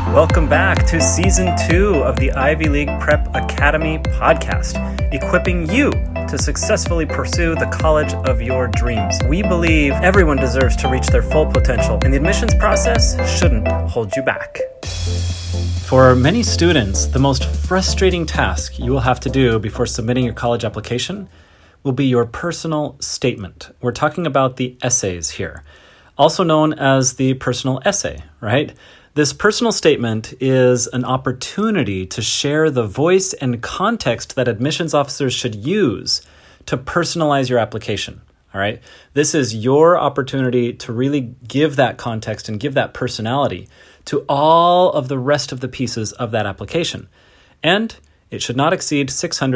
Welcome back to Season 2 of the Ivy League Prep Academy podcast, equipping you to successfully pursue the college of your dreams. We believe everyone deserves to reach their full potential, and the admissions process shouldn't hold you back. For many students, the most frustrating task you will have to do before submitting your college application will be your personal statement. We're talking about the essays here, also known as the personal essay, right? This personal statement is an opportunity to share the voice and context that admissions officers should use to personalize your application, all right? This is your opportunity to really give that context and give that personality to all of the rest of the pieces of that application. And it should not exceed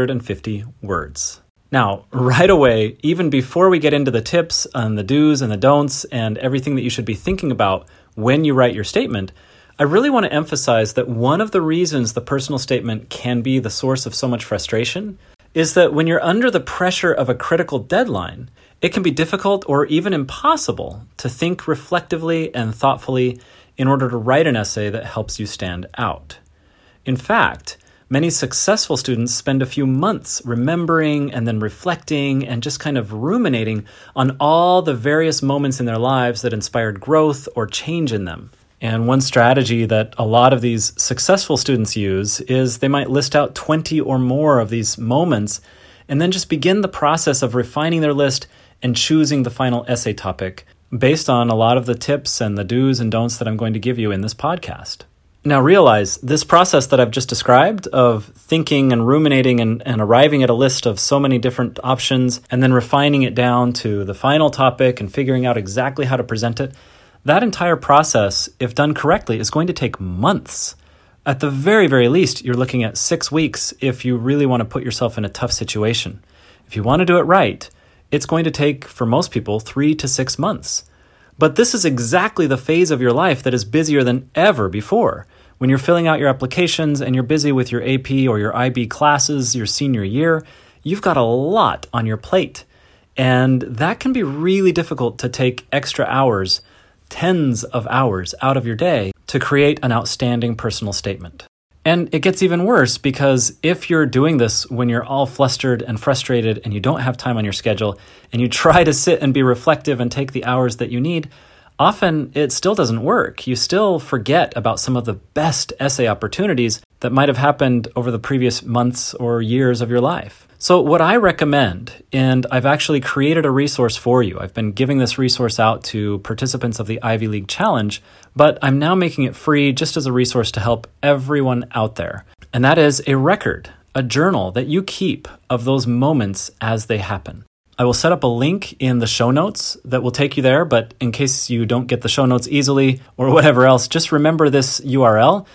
650 words. Now, right away, even before we get into the tips and the do's and the don'ts and everything that you should be thinking about when you write your statement, I really want to emphasize that one of the reasons the personal statement can be the source of so much frustration is that when you're under the pressure of a critical deadline, it can be difficult or even impossible to think reflectively and thoughtfully in order to write an essay that helps you stand out. In fact, many successful students spend a few months remembering and then reflecting and just kind of ruminating on all the various moments in their lives that inspired growth or change in them. And one strategy that a lot of these successful students use is they might list out 20 or more of these moments and then just begin the process of refining their list and choosing the final essay topic based on a lot of the tips and the do's and don'ts that I'm going to give you in this podcast. Now realize this process that I've just described of thinking and ruminating and arriving at a list of so many different options and then refining it down to the final topic and figuring out exactly how to present it, that entire process, if done correctly, is going to take months. At the very, very least, you're looking at 6 weeks if you really want to put yourself in a tough situation. If you want to do it right, it's going to take, for most people, 3 to 6 months. But this is exactly the phase of your life that is busier than ever before. When you're filling out your applications and you're busy with your AP or your IB classes your senior year, you've got a lot on your plate. And that can be really difficult to take extra hours, tens of hours out of your day to create an outstanding personal statement. And it gets even worse because if you're doing this when you're all flustered and frustrated and you don't have time on your schedule and you try to sit and be reflective and take the hours that you need, often it still doesn't work. You still forget about some of the best essay opportunities that might have happened over the previous months or years of your life. So what I recommend, and I've actually created a resource for you. I've been giving this resource out to participants of the Ivy League Challenge, but I'm now making it free just as a resource to help everyone out there. And that is a record, a journal that you keep of those moments as they happen. I will set up a link in the show notes that will take you there, but in case you don't get the show notes easily or whatever else, just remember this URL,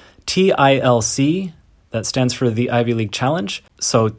TILC, that stands for the Ivy League Challenge. So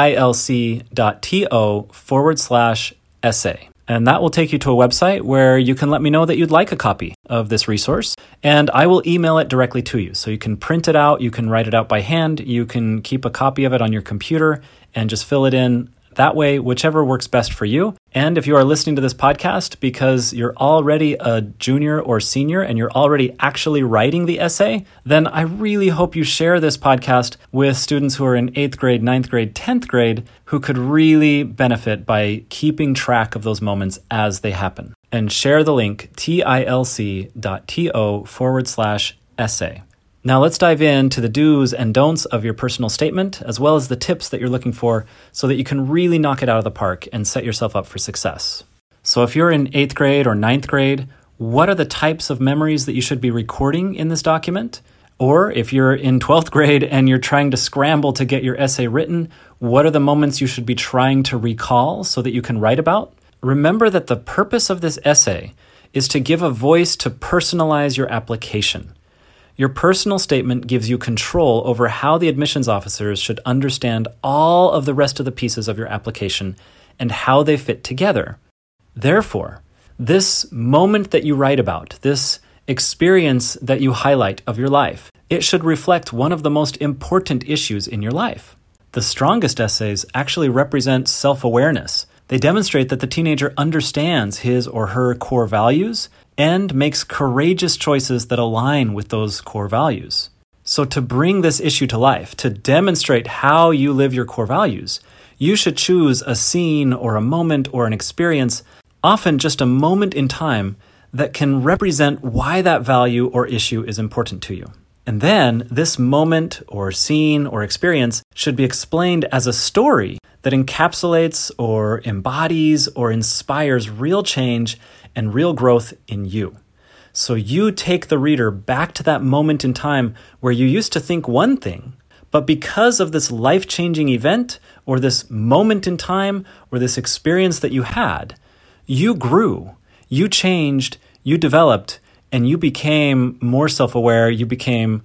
tilc.to/essay. And that will take you to a website where you can let me know that you'd like a copy of this resource, and I will email it directly to you. So you can print it out, you can write it out by hand, you can keep a copy of it on your computer and just fill it in that way, whichever works best for you. And if you are listening to this podcast because you're already a junior or senior and you're already actually writing the essay, then I really hope you share this podcast with students who are in 8th grade, 9th grade, 10th grade who could really benefit by keeping track of those moments as they happen. And share the link tilc.to/essay. Now let's dive into the do's and don'ts of your personal statement, as well as the tips that you're looking for so that you can really knock it out of the park and set yourself up for success. So if you're in 8th grade or 9th grade, what are the types of memories that you should be recording in this document? Or if you're in 12th grade and you're trying to scramble to get your essay written, what are the moments you should be trying to recall so that you can write about? Remember that the purpose of this essay is to give a voice to personalize your application. Your personal statement gives you control over how the admissions officers should understand all of the rest of the pieces of your application and how they fit together. Therefore, this moment that you write about, this experience that you highlight of your life, it should reflect one of the most important issues in your life. The strongest essays actually represent self-awareness. They demonstrate that the teenager understands his or her core values and makes courageous choices that align with those core values. So to bring this issue to life, to demonstrate how you live your core values, you should choose a scene or a moment or an experience, often just a moment in time, that can represent why that value or issue is important to you. And then this moment or scene or experience should be explained as a story that encapsulates or embodies or inspires real change and real growth in you. So you take the reader back to that moment in time where you used to think one thing, but because of this life-changing event or this moment in time or this experience that you had, you grew, you changed, you developed, and you became more self-aware, you became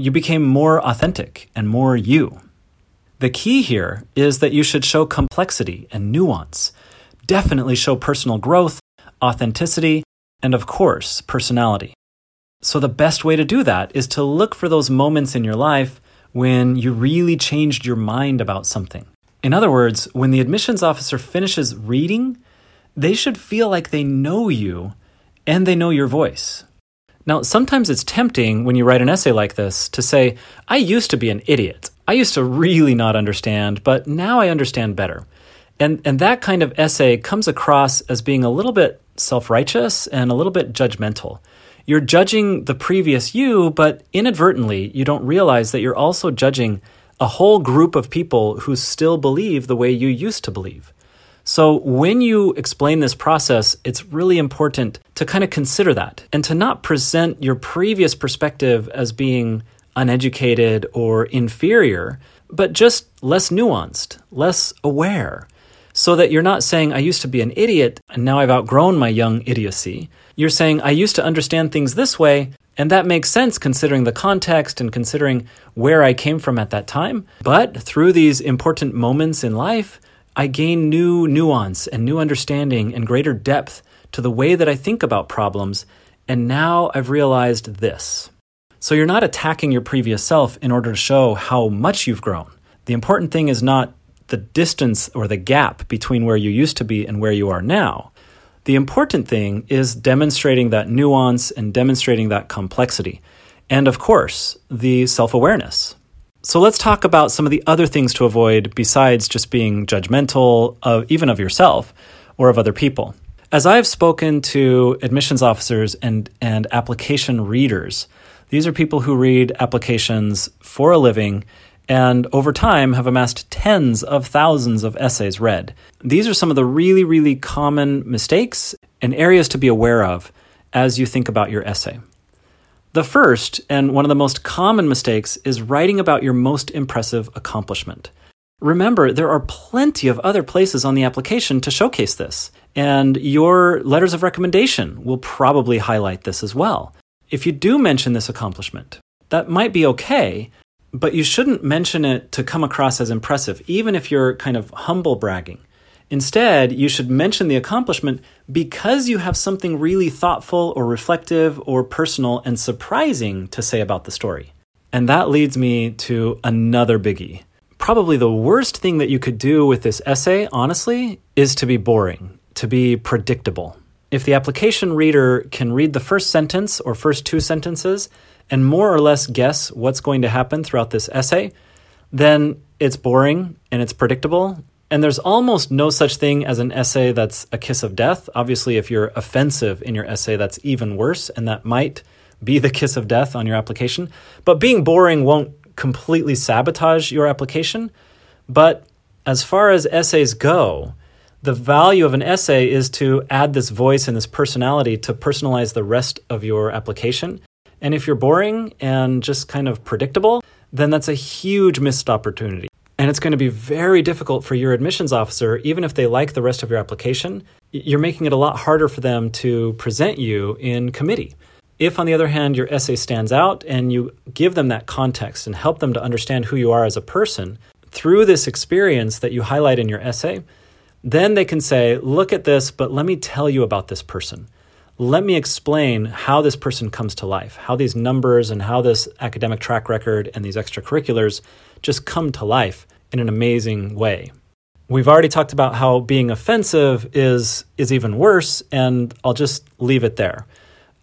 more authentic and more you. The key here is that you should show complexity and nuance, definitely show personal growth, authenticity, and of course, personality. So the best way to do that is to look for those moments in your life when you really changed your mind about something. In other words, when the admissions officer finishes reading, they should feel like they know you and they know your voice. Now, sometimes it's tempting when you write an essay like this to say, I used to be an idiot. I used to really not understand, but now I understand better. And that kind of essay comes across as being a little bit self-righteous and a little bit judgmental. You're judging the previous you, but inadvertently, you don't realize that you're also judging a whole group of people who still believe the way you used to believe. So when you explain this process, it's really important to kind of consider that and to not present your previous perspective as being uneducated or inferior, but just less nuanced, less aware, so that you're not saying, I used to be an idiot and now I've outgrown my young idiocy. You're saying, I used to understand things this way, and that makes sense considering the context and considering where I came from at that time. But through these important moments in life, I gain new nuance and new understanding and greater depth to the way that I think about problems, and now I've realized this. So you're not attacking your previous self in order to show how much you've grown. The important thing is not the distance or the gap between where you used to be and where you are now. The important thing is demonstrating that nuance and demonstrating that complexity. And of course, the self-awareness. So let's talk about some of the other things to avoid besides just being judgmental of even of yourself or of other people. As I've spoken to admissions officers and application readers, these are people who read applications for a living and over time have amassed tens of thousands of essays read. These are some of the really, really common mistakes and areas to be aware of as you think about your essay. The first, and one of the most common mistakes, is writing about your most impressive accomplishment. Remember, there are plenty of other places on the application to showcase this, and your letters of recommendation will probably highlight this as well. If you do mention this accomplishment, that might be okay, but you shouldn't mention it to come across as impressive, even if you're kind of humble bragging. Instead, you should mention the accomplishment because you have something really thoughtful or reflective or personal and surprising to say about the story. And that leads me to another biggie. Probably the worst thing that you could do with this essay, honestly, is to be boring, to be predictable. If the application reader can read the first sentence or first two sentences and more or less guess what's going to happen throughout this essay, then it's boring and it's predictable. And there's almost no such thing as an essay that's a kiss of death. Obviously, if you're offensive in your essay, that's even worse, and that might be the kiss of death on your application. But being boring won't completely sabotage your application. But as far as essays go, the value of an essay is to add this voice and this personality to personalize the rest of your application. And if you're boring and just kind of predictable, then that's a huge missed opportunity. And it's going to be very difficult for your admissions officer, even if they like the rest of your application. You're making it a lot harder for them to present you in committee. If, on the other hand, your essay stands out and you give them that context and help them to understand who you are as a person through this experience that you highlight in your essay, then they can say, look at this, but let me tell you about this person. Let me explain how this person comes to life, how these numbers and how this academic track record and these extracurriculars just come to life in an amazing way. We've already talked about how being offensive is even worse, and I'll just leave it there.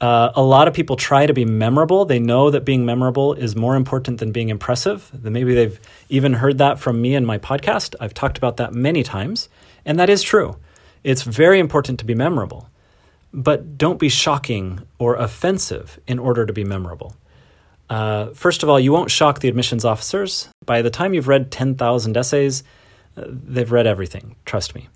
A lot of people try to be memorable. They know that being memorable is more important than being impressive. Maybe they've even heard that from me in my podcast. I've talked about that many times, and that is true. It's very important to be memorable, but don't be shocking or offensive in order to be memorable. First of all, you won't shock the admissions officers. By the time you've read 10,000 essays, they've read everything, trust me.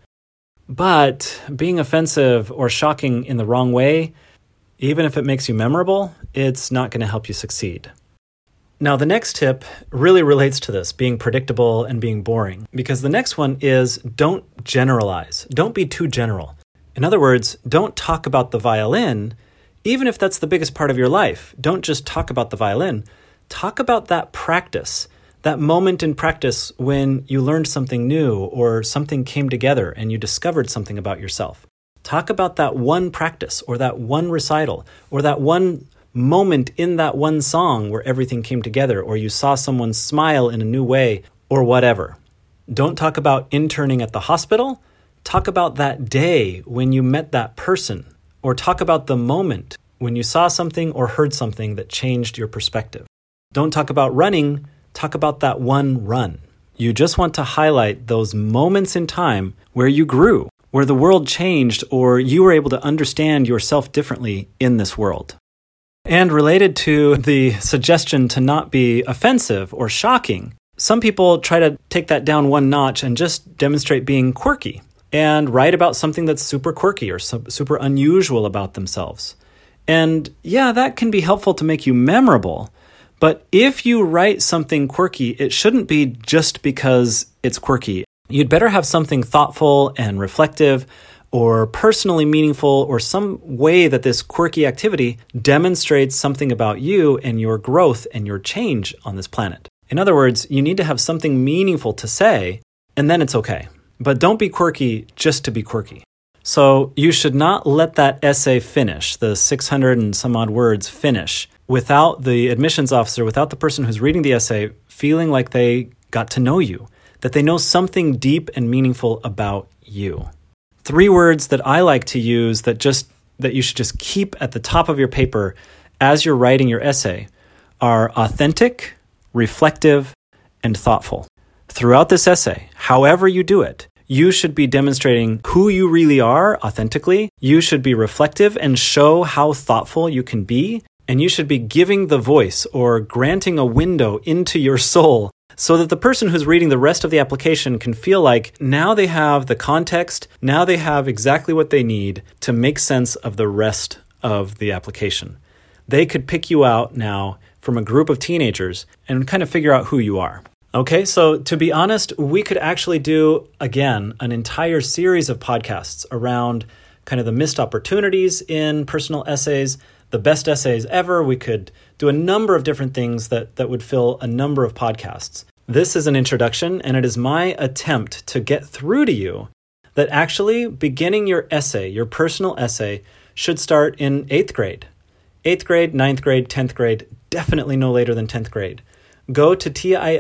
But being offensive or shocking in the wrong way, even if it makes you memorable, it's not going to help you succeed. Now, the next tip really relates to this, being predictable and being boring, because the next one is don't generalize. Don't be too general. In other words, don't talk about the violin, even if that's the biggest part of your life. Don't just talk about the violin. Talk about that practice, that moment in practice when you learned something new or something came together and you discovered something about yourself. Talk about that one practice or that one recital or that one moment in that one song where everything came together or you saw someone smile in a new way or whatever. Don't talk about interning at the hospital. Talk about that day when you met that person, or talk about the moment when you saw something or heard something that changed your perspective. Don't talk about running. Talk about that one run. You just want to highlight those moments in time where you grew, where the world changed, or you were able to understand yourself differently in this world. And related to the suggestion to not be offensive or shocking, some people try to take that down one notch and just demonstrate being quirky and write about something that's super quirky or super unusual about themselves. And yeah, that can be helpful to make you memorable. But if you write something quirky, it shouldn't be just because it's quirky. You'd better have something thoughtful and reflective or personally meaningful or some way that this quirky activity demonstrates something about you and your growth and your change on this planet. In other words, you need to have something meaningful to say, and then it's okay. But don't be quirky just to be quirky. So you should not let that essay finish, the 600 and some odd words finish, without the admissions officer, without the person who's reading the essay feeling like they got to know you, that they know something deep and meaningful about you. 3 words that I like to use that you should just keep at the top of your paper as you're writing your essay are authentic, reflective, and thoughtful. Throughout this essay, however you do it, you should be demonstrating who you really are authentically. You should be reflective and show how thoughtful you can be. And you should be giving the voice or granting a window into your soul so that the person who's reading the rest of the application can feel like now they have the context, now they have exactly what they need to make sense of the rest of the application. They could pick you out now from a group of teenagers and kind of figure out who you are. Okay, so to be honest, we could actually do, again, an entire series of podcasts around kind of the missed opportunities in personal essays, the best essays ever. We could do a number of different things that would fill a number of podcasts. This is an introduction, and it is my attempt to get through to you that actually beginning your essay, your personal essay, should start in 8th grade. 8th grade, 9th grade, 10th grade, definitely no later than 10th grade. Go to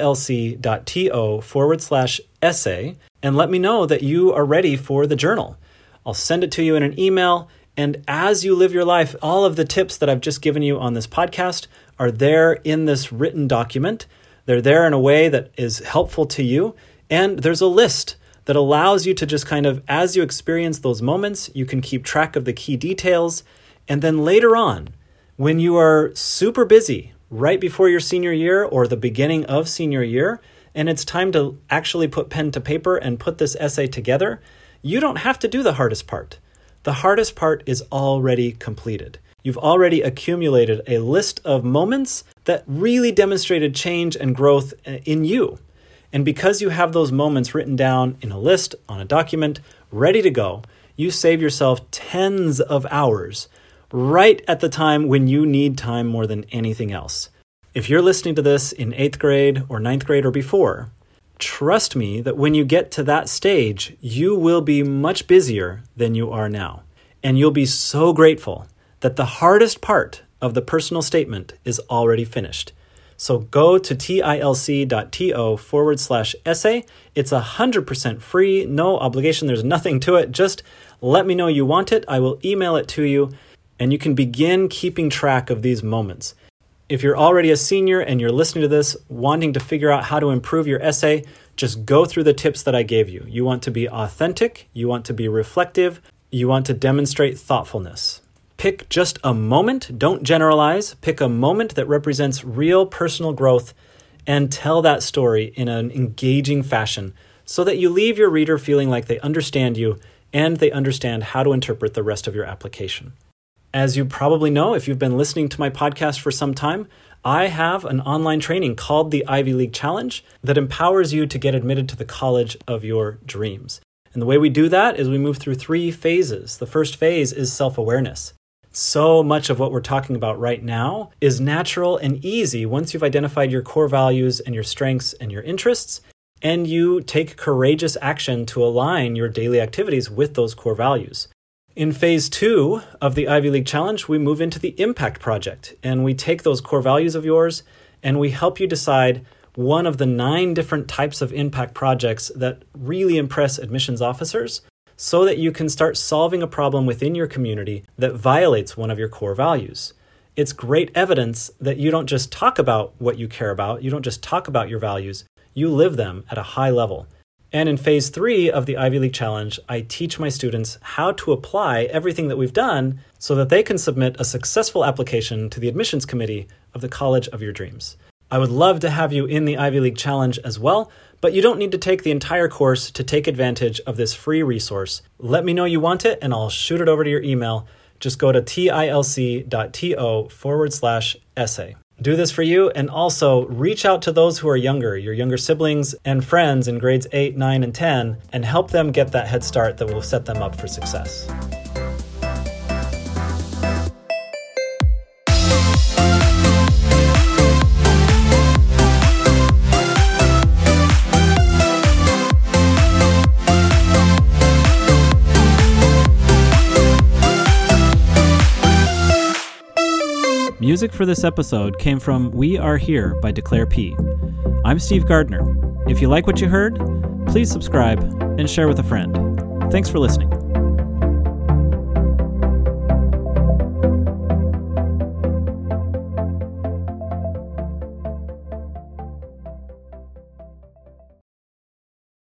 tilc.to/essay and let me know that you are ready for the journal. I'll send it to you in an email. And as you live your life, all of the tips that I've just given you on this podcast are there in this written document. They're there in a way that is helpful to you. And there's a list that allows you to just kind of, as you experience those moments, you can keep track of the key details. And then later on, when you are super busy, right before your senior year or the beginning of senior year, and it's time to actually put pen to paper and put this essay together, you don't have to do the hardest part. The hardest part is already completed. You've already accumulated a list of moments that really demonstrated change and growth in you. And because you have those moments written down in a list, on a document, ready to go, you save yourself tens of hours right at the time when you need time more than anything else. If you're listening to this in 8th grade or 9th grade or before, trust me that when you get to that stage, you will be much busier than you are now. And you'll be so grateful that the hardest part of the personal statement is already finished. So go to tilc.to/essay. It's 100% free, no obligation. There's nothing to it. Just let me know you want it. I will email it to you. and you can begin keeping track of these moments. If you're already a senior and you're listening to this, wanting to figure out how to improve your essay, just go through the tips that I gave you. You want to be authentic, you want to be reflective, you want to demonstrate thoughtfulness. Pick just a moment, don't generalize. Pick a moment that represents real personal growth and tell that story in an engaging fashion so that you leave your reader feeling like they understand you and they understand how to interpret the rest of your application. As you probably know, if you've been listening to my podcast for some time, I have an online training called the Ivy League Challenge that empowers you to get admitted to the college of your dreams. And the way we do that is we move through 3 phases. The first phase is self-awareness. So much of what we're talking about right now is natural and easy once you've identified your core values and your strengths and your interests, and you take courageous action to align your daily activities with those core values. In phase 2 of the Ivy League Challenge, we move into the impact project, and we take those core values of yours and we help you decide one of the 9 different types of impact projects that really impress admissions officers so that you can start solving a problem within your community that violates one of your core values. It's great evidence that you don't just talk about what you care about, you don't just talk about your values, you live them at a high level. And in phase 3 of the Ivy League Challenge, I teach my students how to apply everything that we've done so that they can submit a successful application to the admissions committee of the college of your dreams. I would love to have you in the Ivy League Challenge as well, but you don't need to take the entire course to take advantage of this free resource. Let me know you want it and I'll shoot it over to your email. Just go to tilc.to/essay. Do this for you, and also reach out to those who are younger, your younger siblings and friends in grades 8, 9, and 10, and help them get that head start that will set them up for success. Music for this episode came from We Are Here by Declare P. I'm Steve Gardner. If you like what you heard, please subscribe and share with a friend. Thanks for listening.